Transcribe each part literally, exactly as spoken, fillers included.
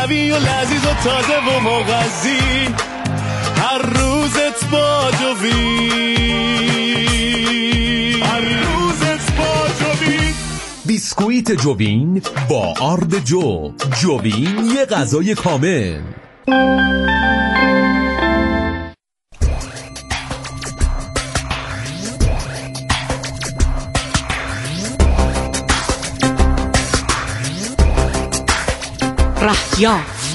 قوی و لذیذ و تازه و مغذی، هر روزت با جوین، هر روزت با جوین. بیسکویت جوین با آرد جو. جوین یه غذای کامل. رهیافت.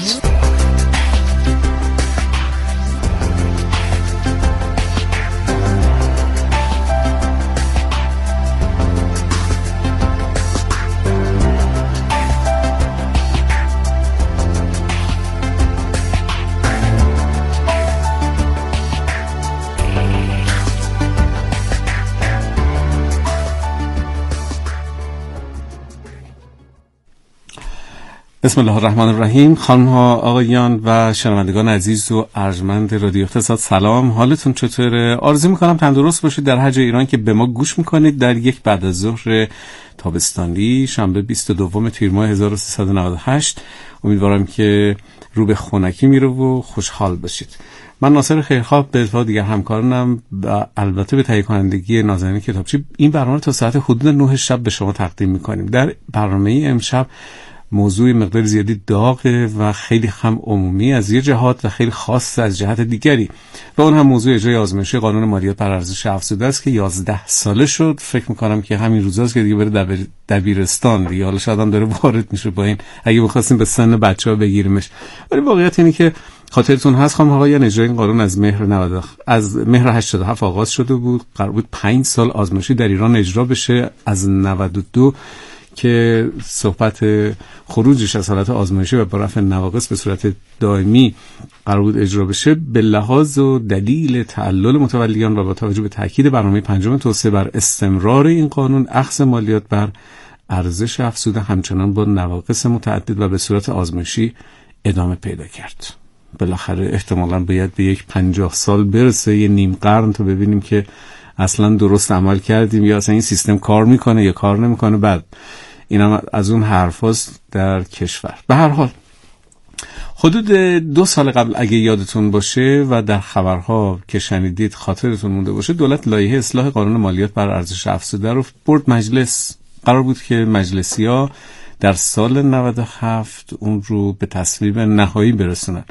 بسم الله الرحمن الرحیم. خانم‌ها، آقایان و شنوندگان عزیز و ارجمند رادیو اقتصاد، سلام. حالتون چطوره؟ آرزو می‌کنم تندرست باشید در هر جای ایران که به ما گوش می‌کنید در یک بعد از ظهر تابستانی شنبه بیست و دو تیر ماه هزار و سیصد و نود و هشت. امیدوارم که رو به خنکی میره و خوشحال باشید. من ناصر خیرخواه به اتفاق دیگر همکارانم و البته به تهیه کنندگی نازنین کتابچی این برنامه تا ساعت حدود نه شب به شما تقدیم می‌کنیم. در برنامه امشب موضوع مقدار زیادی داغه و خیلی هم عمومی از یه جهات و خیلی خاص از جهت دیگری، و اون هم موضوع اجرای آزمایشی قانون مالیات بر ارزش افزوده است که یازده ساله شد. فکر میکنم که همین روزاست که دیگه بره دبیرستان دیگه، حالا شاید هم داره وارد میشه با این، اگه بخواستیم به سن بچه‌ها بگیریمش. ولی واقعیت اینه که خاطرتون هست خانم آقایان، اجرای این قانون از مهر نود از مهر هشتاد و هفت آغاز شده بود. قرار بود پنج سال آزمایشی در ایران اجرا بشه. از نود و دو که صحبت خروجش از حالت آزمایشی و با رفع نواقص به صورت دائمی قرار بود اجرا بشه، به لحاظ و دلیل تعلل متولیان و با توجه به تاکید برنامه پنجم توسعه بر استمرار این قانون، اخذ مالیات بر ارزش افزوده همچنان با نواقص متعدد و به صورت آزمایشی ادامه پیدا کرد. بالاخره احتمالاً باید به یک پنجاه سال برسه، یه نیم قرن، تا ببینیم که اصلا درست عمل کردیم یا اصلا این سیستم کار میکنه یا کار نمیکنه. بعد اینم از اون حرفاست در کشور. به هر حال حدود دو سال قبل اگه یادتون باشه و در خبرها که شنیدید خاطرتون مونده باشه، دولت لایحه اصلاح قانون مالیات بر ارزش افزوده رو برد مجلس. قرار بود که مجلسی‌ها در سال نود و هفت اون رو به تصویب نهایی برسونن،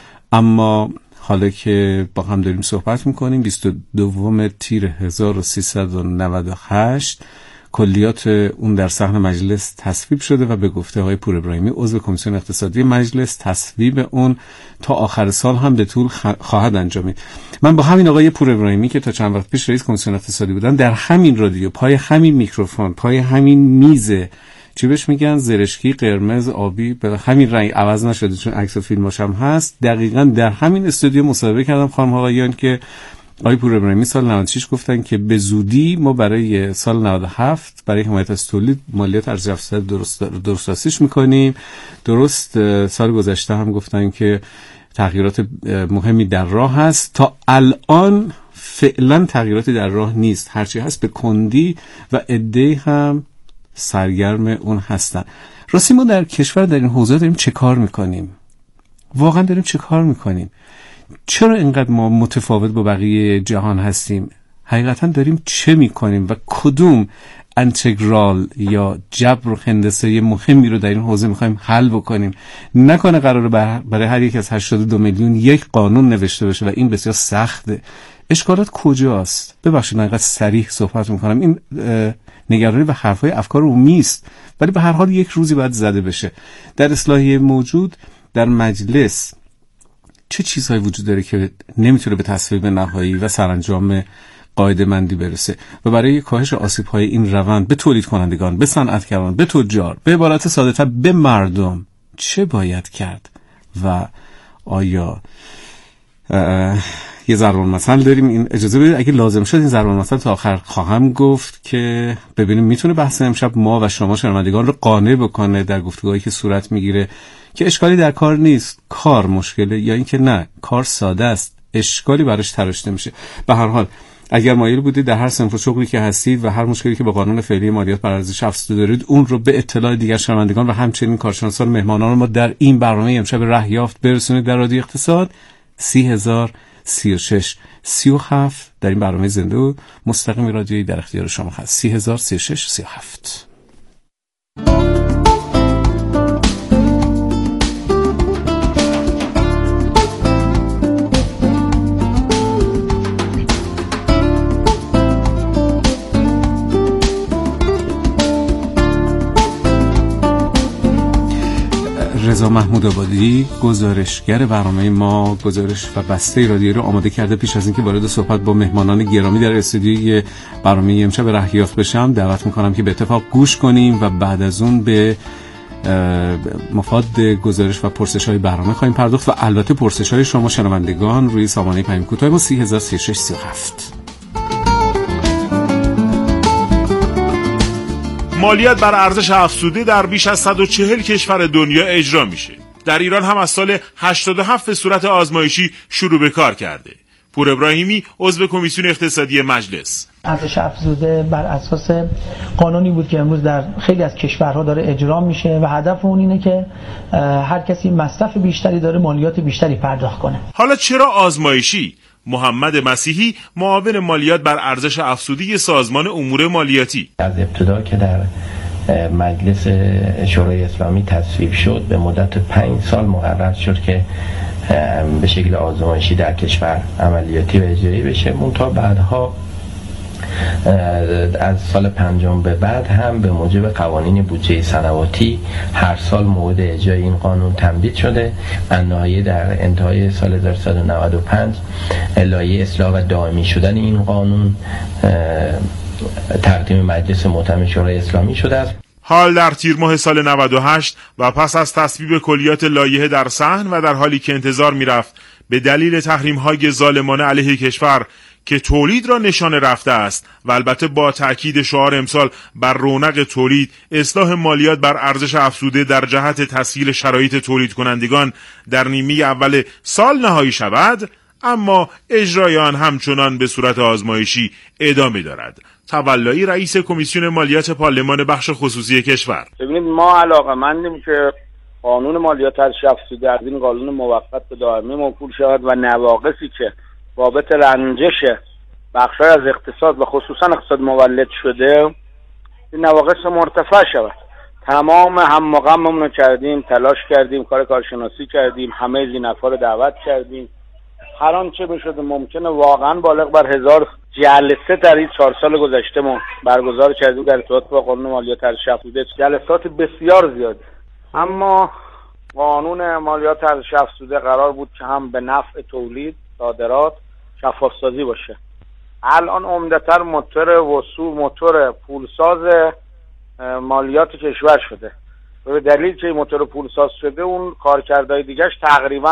اما حالا که با هم داریم صحبت میکنیم بیست و دو تیر هزار و سیصد و نود و هشت کلیات اون در صحن مجلس تصویب شده و به گفته آقای پور ابراهیمی عضو کمیسیون اقتصادی مجلس تصویب اون تا آخر سال هم به طول خواهد انجامید. من با همین آقای پور ابراهیمی که تا چند وقت پیش رئیس کمیسیون اقتصادی بودن در همین رادیو، پای همین میکروفون، پای همین میز، چی بهش میگن، زرشکی، قرمز، آبی، به همین رنگ عوض نشده چون عکس و فیلماش هم هست، دقیقاً در همین استودیو مصاحبه کردم خانم آقایان که آقای پور ابراهیمی سال نود و شش گفتن که به زودی ما برای سال نود و هفت برای حمایت از تولید مالیات ارزش افزوده درست درستاسیش میکنیم. درست سال گذشته هم گفتن که تغییرات مهمی در راه هست. تا الان فعلا تغییراتی در راه نیست، هرچی هست به کندی و عده‌ای هم سرگرم اون هستن. راستی ما در کشور در این حوزه داریم چه کار میکنیم؟ واقعا داریم چه کار میکنیم؟ چرا اینقدر ما متفاوت با بقیه جهان هستیم؟ حقیقتا داریم چه میکنیم و کدوم انتگرال یا جبر و هندسه مهمی رو در این حوزه میخوایم حل بکنیم؟ نکنه قراره برای هر یک از هشتاد و دو میلیون یک قانون نوشته بشه و این بسیار سخته. اشکالات کجاست؟ ببخشید اینقدر صریح صحبت میکنم، این نگرانی و حرفای افکار عمومی است، ولی به هر حال یک روزی باید زده بشه. در اصلاحیه موجود در مجلس چه چیزهایی وجود داره که نمیتونه به تصویب نهایی و سرانجام قاعده مندی برسه و برای کاهش آسیب‌های این روند به تولید کنندگان، به صنعتگران، به تجار، به عبارت ساده‌تر به مردم چه باید کرد؟ و آیا یه ضرب المثل داریم، این اجازه بدید اگه لازم شد این ضرب المثل تا آخر خواهم گفت که ببینیم میتونه بحث امشب ما و شما شنوندگان رو قانع بکنه در گفتگوهایی که صورت میگیره که اشکالی در کار نیست، کار مشکله، یا اینکه نه کار ساده است، اشکالی براش تراشته میشه. به هر حال اگر مایل بودید در هر صنف و شغلی که هستید و هر مشکلی که با قانون فعلی مالیات بر ارزش افزوده دارید اون رو به اطلاع دیگر شنوندگان و همچنین کارشناسان مهمانان ما در این برنامه امشب ره یافت برسونید. در رادیو اقتصاد سی هزار سی و شش سی و هفت در این برنامه زنده و مستقیم رادیویی در اختیار شما هست. سی هزار سی و شش سی و هفت. رضا محمود آبادی گزارشگر برنامه ما گزارش و بسته رادیویی رو آماده کرده. پیش از اینکه وارد صحبت با مهمانان گرامی در استودیوی برنامه امشب ره یافت بشم دعوت میکنم که به اتفاق گوش کنیم و بعد از اون به مفاد گزارش و پرسش‌های برنامه خواهیم پرداخت و البته پرسش‌های شما شنوندگان روی سامانه پیام کوتاه ما سی هزار سی و شش سی و هفت. مالیات بر ارزش افزوده در بیش از صد و چهل کشور دنیا اجرا میشه. در ایران هم از سال هشتاد و هفت به صورت آزمایشی شروع به کار کرده. پور ابراهیمی عضو کمیسیون اقتصادی مجلس: ارزش افزوده بر اساس قانونی بود که امروز در خیلی از کشورها داره اجرا میشه و هدف اون اینه که هر کسی مصرف بیشتری داره مالیات بیشتری پرداخت کنه. حالا چرا آزمایشی؟ محمد مسیحی معاون مالیات بر ارزش افزوده سازمان امور مالیاتی: از ابتدا که در مجلس شورای اسلامی تصویب شد به مدت پنج سال مقرر شد که به شکل آزمایشی در کشور عملیاتی و اجرایی بشه. منتها بعدها از سال پنجم به بعد هم به موجب قوانین بودجه سنواتی هر سال موعد اجرای این قانون تمدید شده. النهایه در انتهای سال هزار و سیصد و نود و پنج لایحه اصلاح و دائمی شدن این قانون تقدیم مجلس معتمد شورای اسلامی شده است. حال در تیر ماه سال نود و هشت و پس از تصویب کلیات لایحه در صحن و در حالی که انتظار میرفت به دلیل تحریم‌های ظالمانه علیه کشور که تولید را نشانه رفته است و البته با تأکید شعار امسال بر رونق تولید، اصلاح مالیات بر ارزش افزوده در جهت تسهیل شرایط تولید کنندگان در نیمه اول سال نهایی شود، اما اجرای آن همچنان به صورت آزمایشی ادامه دارد. تولایی رئیس کمیسیون مالیات پارلمان بخش خصوصی کشور: ببینید ما علاقه‌مندیم که قانون مالیات ارزش افزوده از این قانون موقت به دائمی موکول شود و نواقصی که بابت رنجش بخش‌های از اقتصاد و خصوصا اقتصاد مولد شده این نواقص مرتفع شود. تمام هم و غممون رو کردیم، تلاش کردیم، کار کارشناسی کردیم، همه زینف‌ها رو دعوت کردیم. هر آنچه بشده ممکنه واقعا بالغ بر هزار جلسه در این چهار سال گذشته ما برگزار کردیم در ارتباط با قانون مالیات ارزش افزوده، جلسات بسیار زیاد. اما قانون مالیات ارزش افزوده قرار بود که هم به نفع تولید، صادرات، شفاف سازی باشه. الان عمدتاً موتور وصول، موتور پولساز مالیات کشور شده. به دلیل که موتور پولساز شده اون کارکردهای دیگه‌اش تقریباً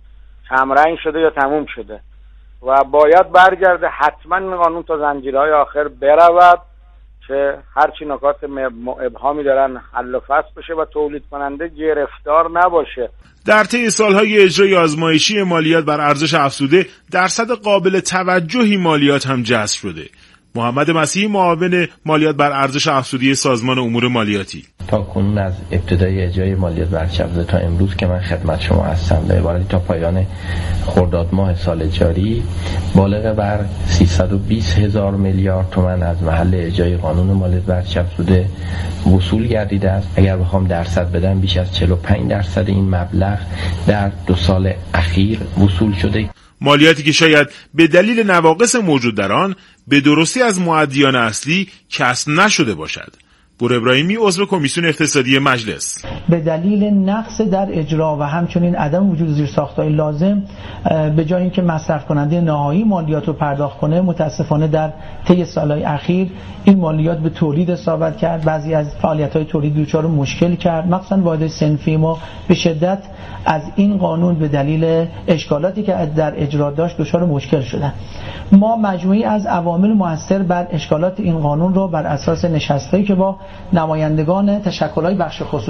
کمرنگ شده یا تموم شده و باید برگرده. حتما این قانون تا زنجیرهای آخر برود که هرچی نکات ابهامی دارن حل و فصل بشه و تولید کننده گرفتار نباشه. در طی سالهای اجرای آزمایشی مالیات بر ارزش افزوده درصد قابل توجهی مالیات هم جذب شده. محمد مسیحی معاون مالیات بر ارزش افزوده سازمان امور مالیاتی: تا کنون از ابتدای اجرای مالیات بر ارزش افزوده تا امروز که من خدمت شما هستم به عبارتی تا پایان خرداد ماه سال جاری بالغ بر سیصد و بیست هزار میلیارد تومان از محل اجرای قانون مالیات بر ارزش افزوده وصول گردیده است. اگر بخوام درصد بدم بیش از چهل و پنج درصد این مبلغ در دو سال اخیر وصول شده. مالیاتی که شاید به دلیل نواقص موجود در آن به درستی از مؤدیان اصلی کسب نشده باشد. پور ابراهیمی عضو کمیسیون اقتصادی مجلس: به دلیل نقص در اجرا و همچنین عدم وجود زیرساخت‌های لازم به جای اینکه مصرف کننده نهایی مالیات رو پرداخت کنه، متاسفانه در طی سالهای اخیر این مالیات به تولید اصابت کرد. بعضی از فعالیت‌های تولیدی دچار مشکل کرد. مخصوصاً واحد صنفی ما به شدت از این قانون به دلیل اشکالاتی که در اجرا داشت دچار مشکل شدن. ما مجموعی از عوامل مؤثر بر اشکالات این قانون رو بر اساس نشستایی که با نمایندگان تشکل‌های بخش خصوصی اتاق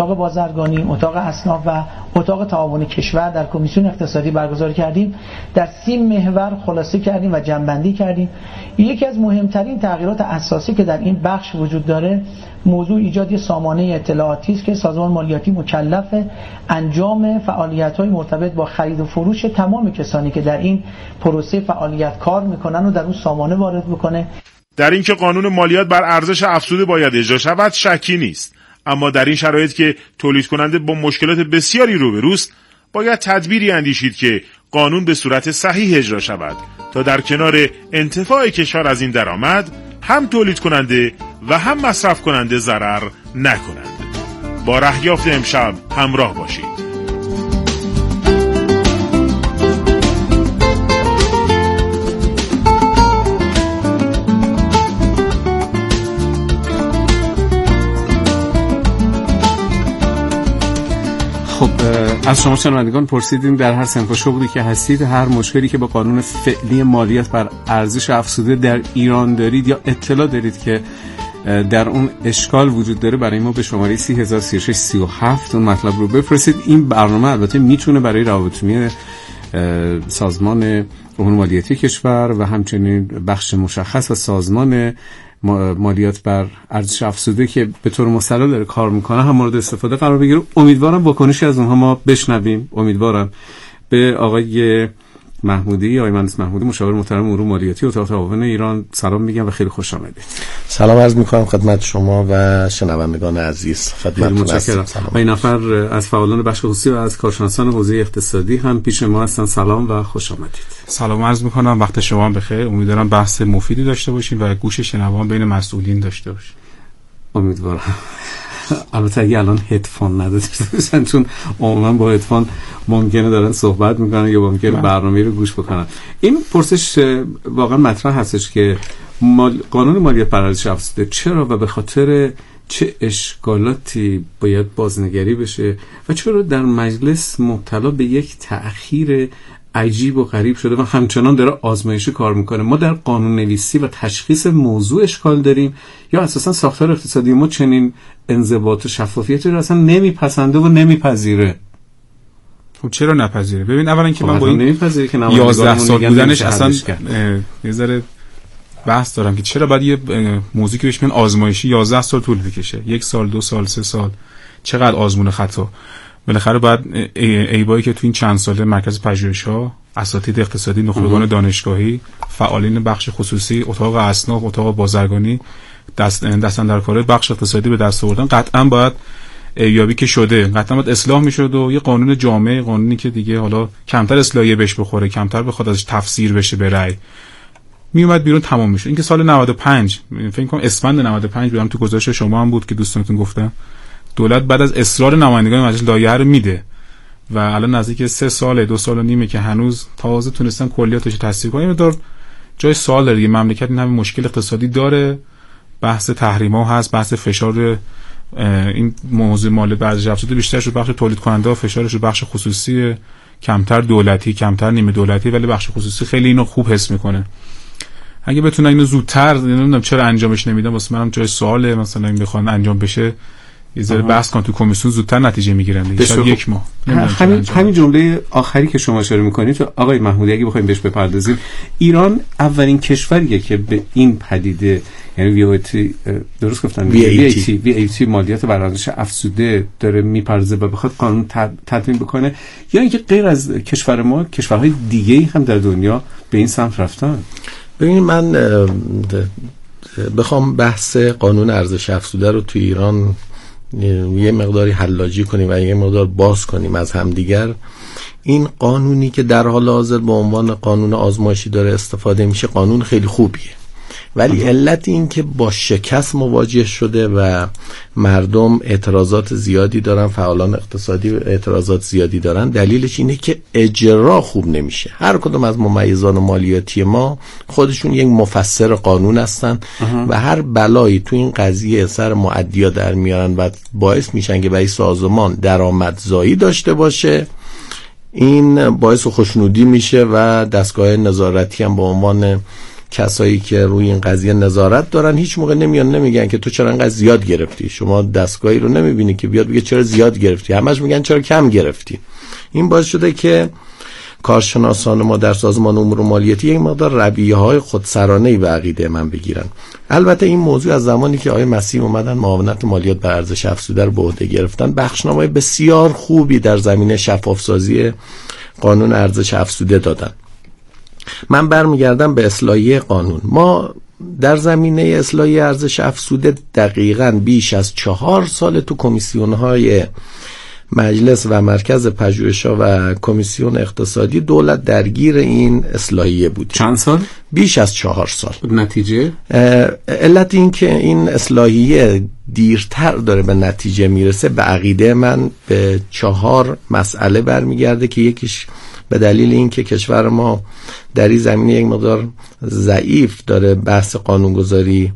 اتاق بازرگانی، اتاق اصناف و اتاق تعاون کشور در کمیسیون اقتصادی برگزار کردیم. در سی محور خلاصه کردیم و جمع‌بندی کردیم. یکی از مهمترین تغییرات اساسی که در این بخش وجود داره موضوع ایجاد یک سامانه اطلاعاتی است که سازمان مالیاتی مکلف انجام فعالیت‌های مرتبط با خرید و فروش تمام کسانی که در این پروسه فعالیت کار میکنن و در اون سامانه وارد بکنه. در اینکه قانون مالیات بر ارزش افزوده باید اجرا شود شکی نیست، اما در این شرایط که تولید کننده با مشکلات بسیاری روبروست باید تدبیری اندیشید که قانون به صورت صحیح اجرا شود تا در کنار انتفاع کشور از این درآمد هم تولید کننده و هم مصرف کننده ضرر نکنند. با رهیافت امشب همراه باشید. خب از شما شنوندگان پرسیدیم در هر سنف و شغلی که هستید هر مشکلی که با قانون فعلی مالیات بر ارزش افزوده در ایران دارید یا اطلاع دارید که در اون اشکال وجود داره برای ما به شماره سی هزار و سی و شش سی و هفت اون مطلب رو بفرستید. این برنامه البته میتونه برای روابط عمومی سازمان امور مالیاتی کشور و همچنین بخش مشخص و سازمان مالیات بر ارزش افزوده که به طور مستقل داره کار میکنه هم مورد استفاده قرار بگیره. امیدوارم واکنشی از اونها ما بشنویم. امیدوارم. به آقای محمودی، آقای مهندس محمودی مشاور محترم امور مالیاتی اتاق تعاون ایران سلام میگم و خیلی خوش آمدید. سلام عرض میکنم خدمت شما و شنوندگان عزیز. خدمتتون هستم. این نفر از فعالان بخش خصوصی و از کارشناسان حوزه اقتصادی هم پیش ما هستن. سلام و خوش آمدید. سلام عرض میکنم، وقت شما بخیر. امیدوارم بحث مفیدی داشته باشیم و گوش شنوان بین مسئولین داشته باشیم. امیدوارم. البته اگه الان هدفون نداشته باشن چون عموما با هدفون ممکنه دارن صحبت میکنن یا ممکنه برنامه رو گوش بکنن. این پرسش واقعا مطرح هستش که مال... قانون مالیات بر ارزش افزوده چرا و به خاطر چه اشکالاتی باید بازنگری بشه و چرا در مجلس مبتلا به یک تأخیر عجیب و غریب شده و همچنان داره آزمایشی کار میکنه. ما در قانون نویسی و تشخیص موضوع اشکال داریم یا اساسا ساختار اقتصادی ما چنین انضباط و شفافیتی رو اصلا نمیپسنده و نمیپذیره؟ خب چرا نپذیره؟ ببین اولا که من با این نمیپذیره که یازده سال بودنش اصلا یه ذره بحث دارم که چرا باید یه موضوعی که بهش میگن آزمایشی یازده سال طول بکشه، یک سال دو سال سه سال، چقدر آزمون خطا. بالاخره باید ایبایی که تو این چند ساله مرکز پژوهش‌ها، اساتید اقتصادی، نخبگان دانشگاهی، فعالین بخش خصوصی، اتاق اصناف، اتاق بازرگانی دست دستن در کار بخش اقتصادی به دست آوردن، قطعا باید ایابی که شده قطعا باید اصلاح میشد و یه قانون جامع، قانونی که دیگه حالا کمتر اصلاحیه بهش بخوره، کمتر بخواد ازش تفسیر بشه به رأی، می اومد بیرون تمام میشه. اینکه سال نود و پنج فکر کنم اسفند نود و پنج بودم تو گزارش شما هم بود که دوستانتون گفتم دولت بعد از اصرار نمایندگان مجلس لایحه رو میده و الان نزدیک سه سال دو سال و نیمه که هنوز تازه تونستن کلیاتش تصویب کنن. مقدار جای سوال داره. مملکت این همه مشکل اقتصادی داره، بحث تحریم‌ها هست، بحث فشار این موضوع مالیات بر ارزش افزوده بیشترش رو بخش تولید کننده، فشارش رو بخش خصوصی، کمتر دولتی، کمتر نیمه دولتی، ولی بخش خصوصی خیلی اینو خوب حس میکنه. اگه بتونن اینو زودتر، نمیدونم چرا انجامش نمیدن، واسه منم جای سواله. مثلا این بخوان انجام بشه یه ذره بحث کن تو کمیسیون زودتر نتیجه میگیرن دیگه، شاید یک ماه. همین همین جمله آخری که شما اشاره میکنید تو آقای محمودی اگه بخوایم بهش بپردازیم، ایران اولین کشوریه که به این پدیده یعنی وی او تی درست گفتم وی ای تی وی ای تی مالیات بر ارزش افزوده داره میپردازه و بخواد قانون تدوین بکنه، یا اینکه غیر از کشور ما کشورهای دیگه هم در دنیا به این سمت رفتن. ببینید من بخوام بحث قانون ارزش افزوده رو تو ایران یه مقداری حلاجی کنیم و یه مقدار باز کنیم از همدیگر، این قانونی که در حال حاضر به عنوان قانون آزمایشی داره استفاده میشه قانون خیلی خوبیه، ولی علت این که با شکست مواجه شده و مردم اعتراضات زیادی دارن، فعالان اقتصادی اعتراضات زیادی دارن، دلیلش اینه که اجرا خوب نمیشه. هر کدوم از ممیزان مالیاتی ما خودشون یک مفسر قانون هستن و هر بلایی تو این قضیه سر مؤدیا در میارن و باعث میشن که برای سازمان درآمدزایی داشته باشه. این باعث خوشنودی میشه و دستگاه نظارتی هم به عنوان کسایی که روی این قضیه نظارت دارن هیچ موقع نمیان نمیگن که تو چرا انقدر زیاد گرفتی. شما دستگاهی رو نمیبینی که بیاد بگه چرا زیاد گرفتی، همش میگن چرا کم گرفتی. این باعث شده که کارشناسان ما در سازمان امور مالیاتی یک مقدار رویه‌های خودسرانه‌ای به عقیده من بگیرن. البته این موضوع از زمانی که آقای مسیح اومدن معاونت مالیات بر ارزش افزوده رو به عهده گرفتن، بخشنامه بسیار خوبی در زمینه شفافسازی قانون ارزش افزوده دادن. من برمیگردم به اصلاحیه قانون. ما در زمینه اصلاحیه ارزش افزوده دقیقاً بیش از چهار سال تو کمیسیون‌های مجلس و مرکز پژوهش‌ها و کمیسیون اقتصادی دولت درگیر این اصلاحیه بود. چند سال؟ بیش از چهار سال. نتیجه؟ علت این که این اصلاحیه دیرتر داره به نتیجه میرسه به عقیده من به چهار مسئله برمیگرده که یکیش به دلیل اینکه کشور ما در این زمینه یک مقدار ضعیف داره بحث قانونگذاری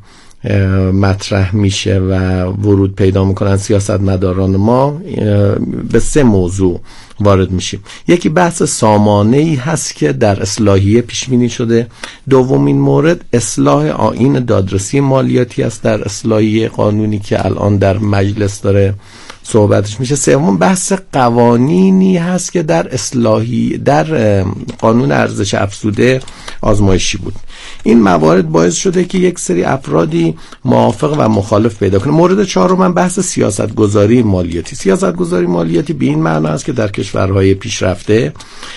مطرح میشه و ورود پیدا میکنن سیاستمداران ما، به سه موضوع وارد میشیم. یکی بحث سامانه‌ای هست که در اصلاحیه پیش بینی شده. دومین مورد اصلاح آیین دادرسی مالیاتی است در اصلاحیه قانونی که الان در مجلس داره صحبتش میشه. سوم بحث قوانینی هست که در اصلاحی در قانون ارزش افزوده آزمایشی بود. این موارد باعث شده که یک سری افرادی موافق و مخالف پیدا کنه. مورد چهارم من بحث سیاستگذاری مالیاتی. سیاستگذاری مالیاتی به این معنی است که در کشورهای پیشرفته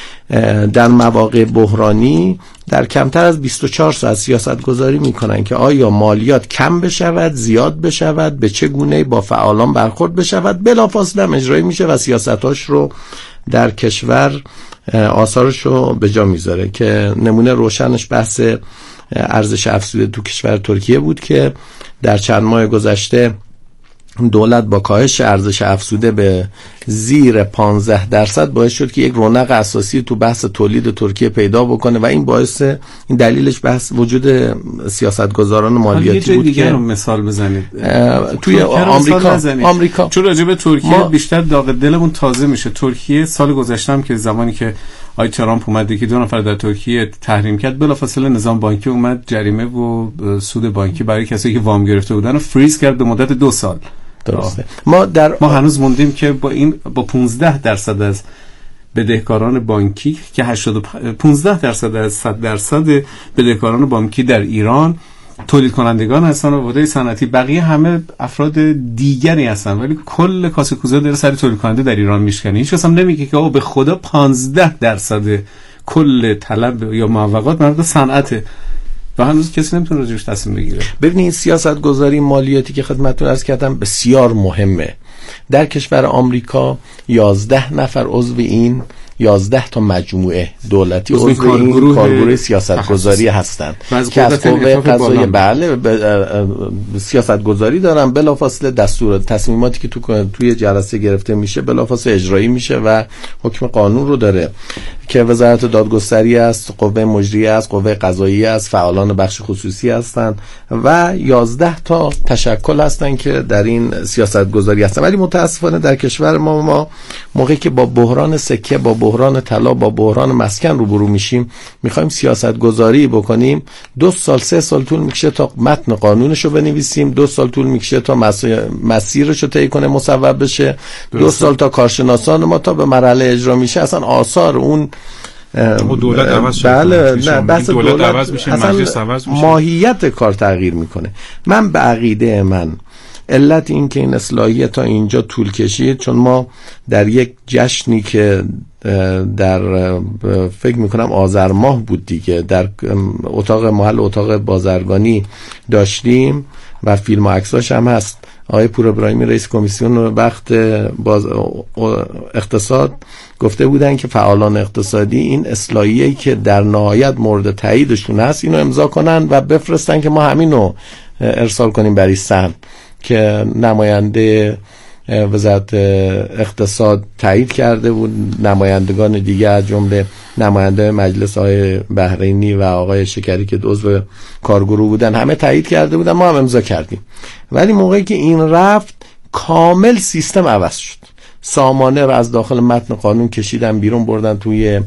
در مواقع بحرانی در کمتر از بیست و چهار ساعت سیاست گذاری میکنن که آیا مالیات کم بشود، زیاد بشود، به چه گونه با فعالان برخورد بشود، بلافاصله هم اجرایی میشه و سیاستاش رو در کشور آثارش رو به جا میذاره. که نمونه روشنش بحث ارزش افزوده تو کشور ترکیه بود که در چند ماه گذشته دولت با کاهش ارزش افزوده به زیر پانزده درصد باعث شد که یک رونق اساسی تو بحث تولید ترکیه پیدا بکنه و این باعث این دلیلش بحث وجود سیاستگزاران مالیاتی بود. که مثال بزنید توی آمریکا آمریکا چون راجع به ترکیه ما... بیشتر داغ دلمون تازه میشه. ترکیه سال گذشته هم که زمانی که آقای ترامپ اومد که دو نفر در ترکیه تحریم کرد، بلافاصله نظام بانکی اومد جریمه و سود بانکی برای کسایی که وام گرفته بودن رو فریز کرد به مدت دو سال. درسته. ما در ما هنوز موندیم که با این با پانزده درصد از بدهکاران بانکی که هشتاد و پانزده درصد از صد درصد بدهکاران بانکی در ایران تولید کنندگان هستن و واحدهای صنعتی، بقیه همه افراد دیگری هستن، ولی کل کاسه کوزه داره سر تولید کننده در ایران میشکنه. هیچ کس هم نمیگه که آقا به خدا پانزده درصد کل طلب یا موقعات مربوط به صنعته و هنوز کسی نمیتونه راجعش تصمیم بگیره. ببینید سیاست گذاری مالیاتی که خدمتتون عرض کردم بسیار مهمه. در کشور آمریکا یازده نفر عضو این یازده تا مجموعه دولتی عضو این کارگروه سیاست گذاری هستند که از قوه قضاییه بله سیاست گذاری دارن، بلافاصله دستور تصمیماتی که تو توی جلسه گرفته میشه بلافاصله اجرایی میشه و حکم قانون رو داره که وزارت دادگستری است، قوه مجریه است، قوه قضاییه است، فعالان بخش خصوصی هستند و یازده تا تشکل هستند که در این سیاست گذاری هستند. ولی متاسفانه در کشور ما ما موقعی که با بحران سکه، با بحران طلا، با بحران مسکن روبرو میشیم، میخوایم سیاست گذاری بکنیم، دو سال سه سال طول میکشه تا متن قانونشو بنویسیم، دو سال طول میکشه تا مسیرشو طی کنه مصوب بشه، دو سال تا کارشناسان ما تا به مرحله اجرا میشه. اصلا آثار اون دولت عوض شد. بله نه بحث دولت, دولت عوض میشه، مجلس عوض میشه، ماهیت کار تغییر میکنه. من به عقیده من علت این که این اصلاحیه تا اینجا طول کشید چون ما در یک جشنی که در فکر میکنم آذر ماه بود دیگه در اتاق محل اتاق بازرگانی داشتیم و فیلم و عکساش هم هست. آقای پور ابراهیمی رئیس کمیسیون وقت باز اقتصاد گفته بودن که فعالان اقتصادی این اصلاحیه‌ای که در نهایت مورد تاییدشون هست اینو امضا کنن و بفرستن که ما همینو ارسال کنیم برای سهم، که نماینده وزارت اقتصاد تایید کرده بود، نمایندگان دیگه از جمله نماینده مجلس آقای بحرینی و آقای شکری که عضو کارگروه بودن همه تایید کرده بودن، ما هم امضا کردیم. ولی موقعی که این رفت کامل سیستم عوض شد. سامانه رو از داخل متن قانون کشیدن بیرون بردن توی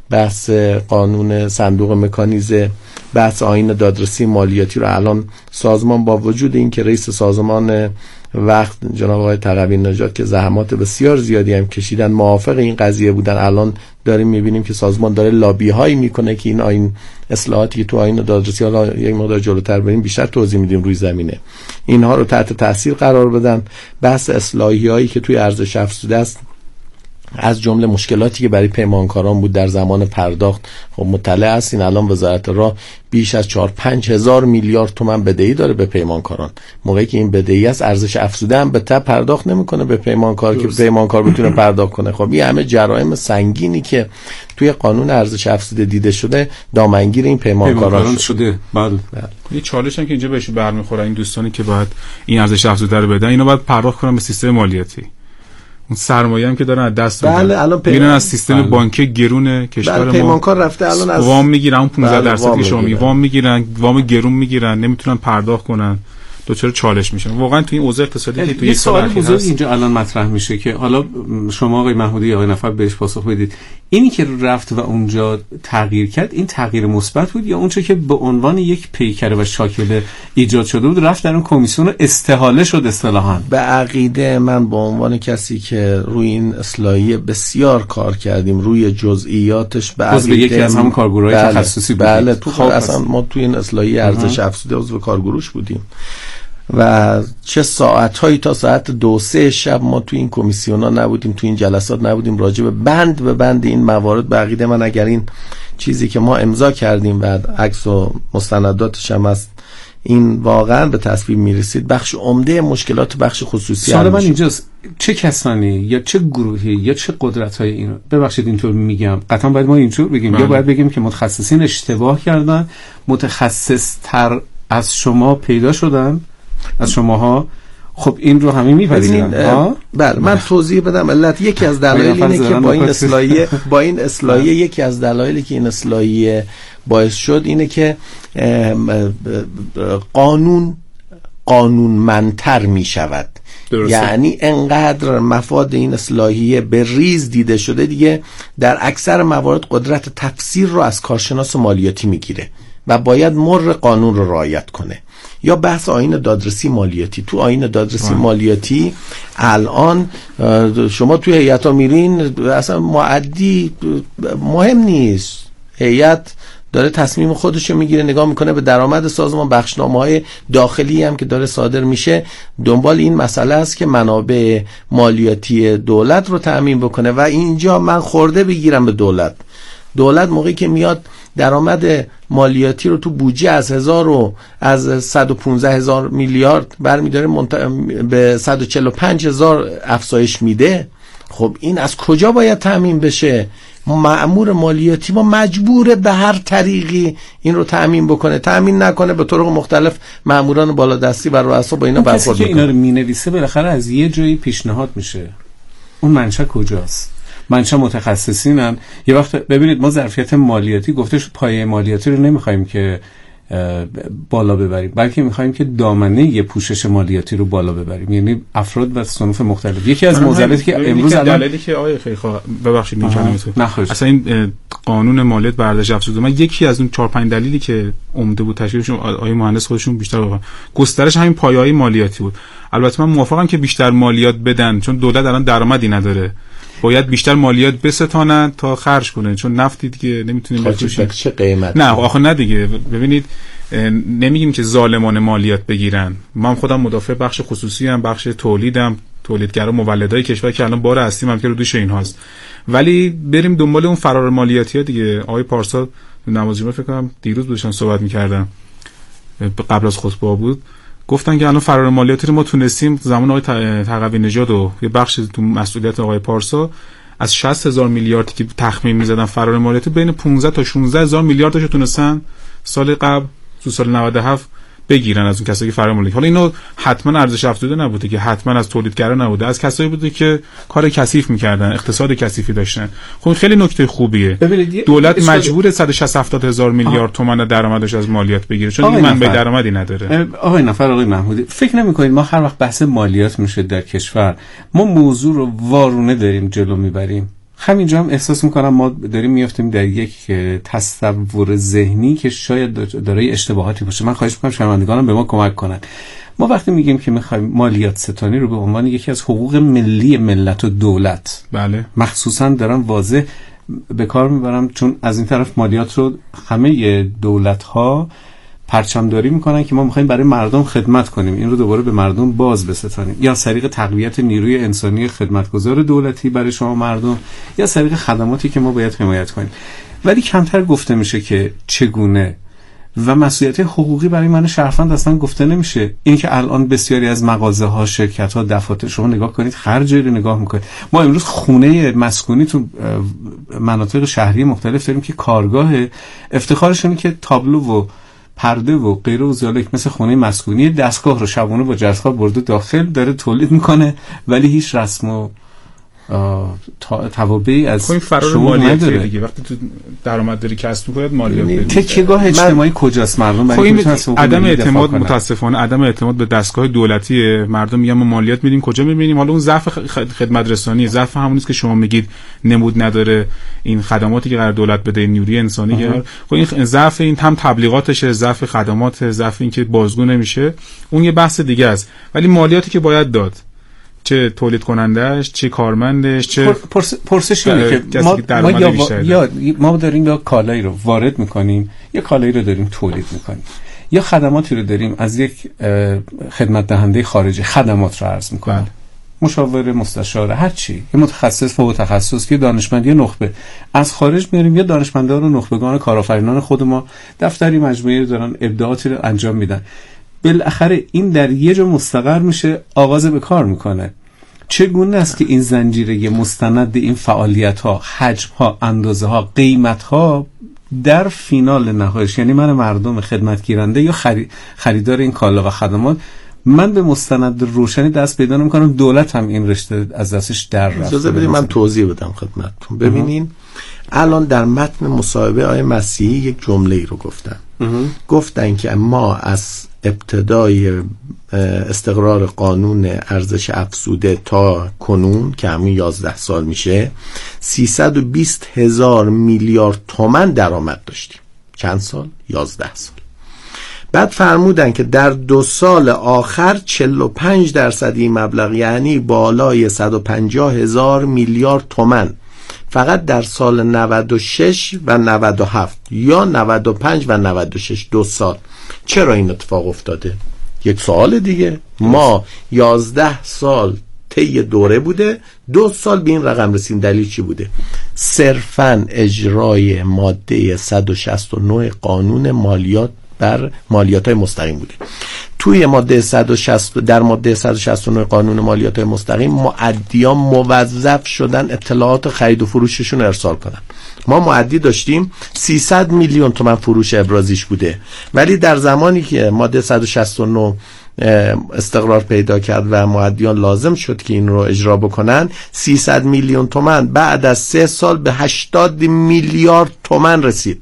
بحث قانون صندوق مکانیزه، بحث آیین دادرسی مالیاتی رو الان سازمان با وجود این که رئیس سازمان وقت جناب آقای تقوی نژاد که زحمات بسیار زیادی هم کشیدن موافق این قضیه بودن، الان داریم میبینیم که سازمان داره لابی هایی میکنه که این آیین اصلاحاتی که تو آیین دادرسی، حالا یک مقدار جلوتر بریم بیشتر توضیح میدیم روی زمینه، اینها رو تحت تاثیر قرار بدن. بحث اصلاحی هایی که توی ارزش افزوده است، از جمله مشکلاتی که برای پیمانکاران بود در زمان پرداخت، خب مطلع هستین الان وزارت راه بیش از چهار پنج هزار میلیارد تومان بدهی داره به پیمانکاران. موقعی که این بدهی است ارزش افزوده هم به تبع پرداخت نمیکنه به پیمانکار که پیمانکار بتونه پرداخت کنه. خب این همه جرایم سنگینی که توی قانون ارزش افزوده دیده شده دامنگیر این پیمانکاران شده. بله. یه چالش هم که اینجا بهش برمیخوره این دوستانی که باید این ارزش افزوده رو بدن، اینا باید پرداخت کنن به سیستم مالیاتی. اون سرمایه هم که دارن از دست میدن. بله الان پی... میرن از سیستم بله. بانکی گرون کشور بله. پیمانکار رفته الان از وام میگیرن، اون پانزده درصد که شما میگی وام میگیرن، وام گرون میگیرن، نمیتونن پرداخت کنن، دچار چالش میشن. واقعا تو این اوضاع اقتصادی که تو یک سال اخیر هست اینجا الان مطرح میشه که حالا شما آقای محمودی آقای نفر بهش پاسخ بدید، اینی که رفت و اونجا تغییر کرد این تغییر مثبت بود یا اونچه که به عنوان یک پیکره و شاکله ایجاد شده بود رفت در اون کمیسیون استحاله شد اصطلاحاً؟ به عقیده من به عنوان کسی که روی این اصلاحیه بسیار کار کردیم، روی جزئیاتش به عقیده یکی از همون کارگروهای بله. تخصصی بودید. بله تو خب اصلا ما توی این اصلاحیه ارزش افزوده عضو کارگروش بودیم و چه ساعت‌هایی تا ساعت دو سه شب ما تو این کمیسیونا نبودیم، تو این جلسات نبودیم، راجع به بند به بند این موارد. به عقیده من اگر این چیزی که ما امضا کردیم و عکس و مستنداتش هم است این واقعا به تصویب میرسید، بخش عمده مشکلات بخش خصوصی سوال من اینجاست چه کسانی یا چه گروهی یا چه قدرت‌های اینو، ببخشید اینطور میگم قطعا باید ما اینطور بگیم من. یا باید بگیم که متخصصین اشتباه کردن، متخصص تر از شما پیدا شدن از شماها. خب این رو همین می‌پذیرن. بله من توضیح بدم علت. یکی از دلایل اینه که با این اصلاحیه با این اصلاحیه یکی از دلایلی که این اصلاحیه باعث شد اینه که قانون قانونمندتر می شود. یعنی انقدر مفاد این اصلاحیه به ریز دیده شده دیگه در اکثر موارد قدرت تفسیر رو از کارشناس مالیاتی میگیره و باید مر قانون رو رعایت کنه. یا بحث آیین دادرسی مالیاتی، تو آیین دادرسی آه. مالیاتی الان شما توی هیئت‌ها میرین اصلا معدی مهم نیست، هیئت داره تصمیم خودشو میگیره، نگاه میکنه به درآمد سازمان، بخشنامه‌های داخلی هم که داره صادر میشه دنبال این مسئله است که منابع مالیاتی دولت رو تأمین بکنه و اینجا من خورده بگیرم به دولت. دولت موقعی که میاد درآمد مالیاتی رو تو بودجه از هزار و از صد و پانزده هزار میلیارد برمی‌داره منت... به صد و چهل و پنج هزار افزایش میده، خب این از کجا باید تأمین بشه؟ مأمور مالیاتی ما مجبوره به هر طریقی این رو تأمین بکنه، تأمین نکنه به طرق مختلف مأموران بالادستی و رؤسا با اینا برخورد میکنه. کسی که اینا رو مینویسه بالاخره از یه جایی پیشنهاد میشه، اون منشأ کجاست؟ منشأ متخصصینن. یه وقت ببینید ما ظرفیت مالیاتی گفته شد پایه مالیاتی رو نمیخوایم که بالا ببریم، بلکه میخوایم که دامنه یه پوشش مالیاتی رو بالا ببریم، یعنی افراد و صنوف مختلف. یکی از موضوعاتی که امروز الان دلیلی که آیه خیلی خواه ببخشید میکنم اصلا این قانون مالیات به ارزش افزوده، من یکی از اون چهار پنج دلیلی که عمده بود تشکیلشون آیه مهندس خودشون بیشتر بابا گسترش همین پایه‌های مالیاتی بود. البته من موافقم که بیشتر مالیات بدن، چون دولت الان درآمدی نداره، باید بیشتر مالیات بستانن تا خرج کنه، چون نفتی دیگه نمیتونیم بفروشیم. چه قیمت؟ نه آخه نه دیگه. ببینید نمیگیم که ظالمانه مالیات بگیرن، من خودم مدافع بخش خصوصی ام، بخش تولیدم، تولیدگرا مولدای کشور که الان بار هستیم هم که رو دوش این هاست، ولی بریم دنبال اون فرار مالیاتی ها دیگه. آقای پارسا نماز جمعه فکر کنم دیروز بودشن صحبت می‌کردن، قبل از خطبه بود، گفتن که الان فرار مالیاتی رو ما تونستیم زمان آقای تقوی نژاد و یه بخش تو مسئولیت آقای پارسا از شصت هزار میلیاردی که تخمین می‌زدن فرار مالیاتی بین پانزده تا شانزده هزار میلیاردش تونستن سال قبل تو سال نود و هفت بگیرن از اون کسایی که فرار مالیاتی. حالا اینو حتما ارزش افزوده نبوده که، حتما از تولیدگرا نبوده، از کسایی بوده که کار کثیف می‌کردن، اقتصاد کثیفی داشتن. خب خیلی نکته خوبیه. دولت مجبور صد و شصت هفتاد هزار میلیارد تومان درآمدش از مالیات بگیره چون این منبع درآمدی نداره. آقای نفر آقای محمودی فکر نمی‌کنید ما هر وقت بحث مالیات میشه در کشور ما موضوع رو وارونه داریم جلو میبریم؟ همینجا هم احساس میکنم ما داریم میافتیم در یک تصور ذهنی که شاید دارای اشتباهاتی باشه. من خواهش میکنم شنوندگانم به ما کمک کنن. ما وقتی میگیم که میخوایم مالیات ستانی رو به عنوان یکی از حقوق ملی ملت و دولت، بله، مخصوصا دارم واضح به کار میبرم، چون از این طرف مالیات رو همه دولت ها پرچمداری میکنن که ما میخوایم برای مردم خدمت کنیم، این رو دوباره به مردم باز بستانیم، یا از طریق تقویت نیروی انسانی خدمتگزار دولتی برای شما مردم، یا از طریق خدماتی که ما باید حمایت کنیم. ولی کمتر گفته میشه که چگونه، و مسئولیت حقوقی برای من شهروند اصلا گفته نمیشه. این که الان بسیاری از مغازه ها، شرکت ها، دفاتر، شما نگاه کنید هر جایی رو نگاه میکنید، ما امروز خونه مسکونی تو مناطق شهری مختلف داریم که کارگاه افتخارشونه که تابلو و پرده و غیره و ذالک مثل خونه مسکونی دستگاه رو شبانه با جرس‌ها برده داخل داره تولید میکنه، ولی هیچ رسم و توابعی از این فرار مالیاتی دیگه. وقتی تو درآمد داری کسب می‌کنی مالیات بدی. تکیهگاه اجتماعی کجاست مردم؟ برای این عدم اعتماد، متاسفانه عدم اعتماد به دستگاه دولتی. مردم میگن ما مالیات میدیم، کجا می‌بینیم؟ حالا اون ضعف خدمت رسانی، ضعف همونیست که شما میگید نمود نداره این خدماتی که قرار دولت بده، نیروی انسانی که خب این ضعف، این هم تبلیغاتشه، ضعف خدمات، ضعف این که بازگو نمیشه، اون یه بحث دیگه است. ولی مالیاتی که باید داد، چه تولید کنندش، چه کارمندش، چه پرس، پرسش اینه که ما, ما یا, یا ما داریم یا کالایی رو وارد میکنیم یا کالایی رو داریم تولید میکنیم یا خدماتی رو داریم از یک خدمت دهنده خارجی خدمات رو عرض میکنیم، مشاور، مستشار، هر چی، یه متخصص، فوق تخصص، یه دانشمند، یه نخبه از خارج میاریم، یا دانشمندان و نخبگان کارآفرینان خود ما دفتری مجموعه دارن ابداعاتی رو انجام میدن، بالاخره این در یه جا مستقر میشه، آغاز به کار میکنه. چگونه است که این زنجیره مستند این فعالیت ها، حجم ها، اندازه ها، قیمت ها در فینال نهاییش، یعنی من مردم خدمت گیرنده یا خریدار این کالا و خدمات، من به مستند روشنی دست پیدا نمی‌کنم، دولت هم این رشته از دستش در رفت. اجازه بدید من توضیح بدم خدمتتون. ببینین الان در متن مصاحبه آقای مسیحی یک جمله‌ای رو گفتن. گفتن که ما از ابتدای استقرار قانون ارزش افزوده تا کنون که همین یازده سال میشه سیصد و بیست هزار میلیارد تومان درآمد داشتیم. چند سال؟ یازده سال. بعد فرمودن که در دو سال آخر چهل و پنج درصد این مبلغ، یعنی بالای صد و پنجاه هزار میلیارد تومان، فقط در سال نود و شش و نود و هفت یا نود و پنج و نود و شش، دو سال. چرا این اتفاق افتاده؟ یک سوال دیگه. ما یازده سال طی دوره بوده، دو سال به این رقم رسیم. دلیل چی بوده؟ صرفاً اجرای ماده صد و شصت و نه قانون مالیات بر مالیات های مستقیم بوده. توی ماده صد و شصت، در ماده صد و شصت و نه قانون مالیات های مستقیم، مؤدیان موظف شدن اطلاعات خرید و فروششون ارسال کنن. ما مؤدی داشتیم سیصد میلیون تومان فروش ابرازیش بوده، ولی در زمانی که ماده صد و شصت و نه استقرار پیدا کرد و مؤدیان لازم شد که این رو اجرا بکنن، سیصد میلیون تومان بعد از سه سال به هشتاد میلیارد تومان رسید.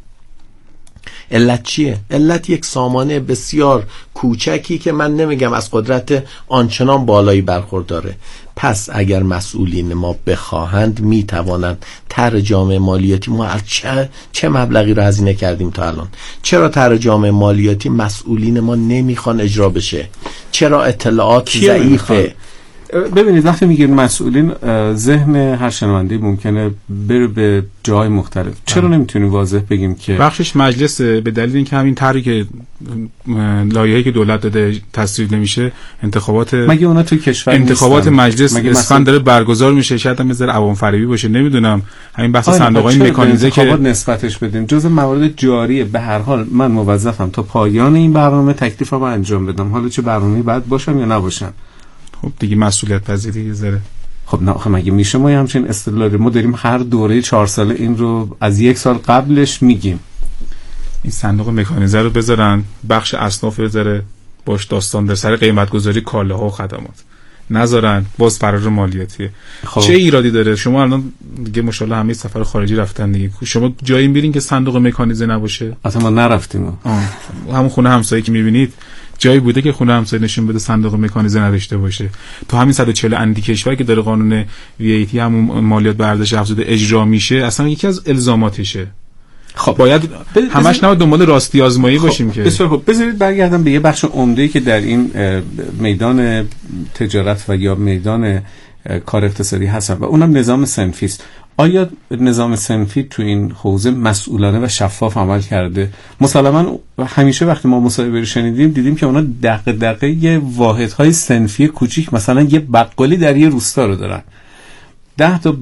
علت چیه؟ علت یک سامانه بسیار کوچکی که من نمیگم از قدرت آنچنان بالایی برخورداره. پس اگر مسئولین ما بخواهند میتوانند طرح جامعه مالیاتی، ما چه چه مبلغی رو هزینه کردیم تا الان، چرا طرح جامعه مالیاتی مسئولین ما نمیخوان اجرا بشه؟ چرا اطلاعات ضعیفه؟ ببینید وقتی میگیم مسئولین، ذهن هر شنونده ممکنه بره به جای مختلف. چرا نمیتونیم واضح بگیم که بخشش مجلس به دلیل اینکه همین طرحی که لایحه‌ای که دولت داده تصویب نمیشه، انتخابات مگه اونا تو کشور انتخابات مجلس اسفند داره برگزار میشه، شاید هم مثل عوام فریبی باشه، نمیدونم. همین بحث صندوق‌های مکانیزه که نسبتش بدیم جزء موارد جاریه. به هر حال من موظفم تا پایان این برنامه تکلیفم رو انجام بدم، حالا چه برنامه‌ای بعد باشم یا نباشم. خب دیگه مسئولیت پذیری یه ذره. خب نه آخه مگه میشه ما همچین استدلال؟ ما داریم هر دوره چهار ساله این رو از یک سال قبلش میگیم. این صندوق مکانیزه رو بذارن، بخش اصناف رو ذره باش داستان در سر قیمت گذاری کالاها و خدمات نذارن، باز فرار مالیاتیه. خب. چه ایرادی داره؟ شما الان دیگه ماشاءالله همه سفر خارجی رفتن دیگه، شما جایی میرین که صندوق مکانیزه نباشه؟ اصلا ما نرفتیم. همون خونه همسایه که میبینید جایی بوده که خونه همسایه نشون بده صندوق مکانیزه نداشته باشه. تو همین صد و چهل اندی کشور که داره قانون وی ای تی همون مالیات بر ارزش افزوده اجرا میشه، اصلا یکی از الزاماتشه. خب باید همش نباید دنبال راستی آزمایی خب باشیم که. بسیار خب، بذارید برگردم به یه بخش عمده‌ای که در این میدان تجارت و یا میدان کار اقتصادی هستن و اونم نظام صنفی است. آیا نظام صنفی تو این حوزه مسئولانه و شفاف عمل کرده؟ مسلماً همیشه وقتی ما مصاحبه رو شنیدیم دیدیم که اونا دغدغه واحدهای صنفی کوچیک، مثلا یه بقالی در یه روستا رو دارن، ده تا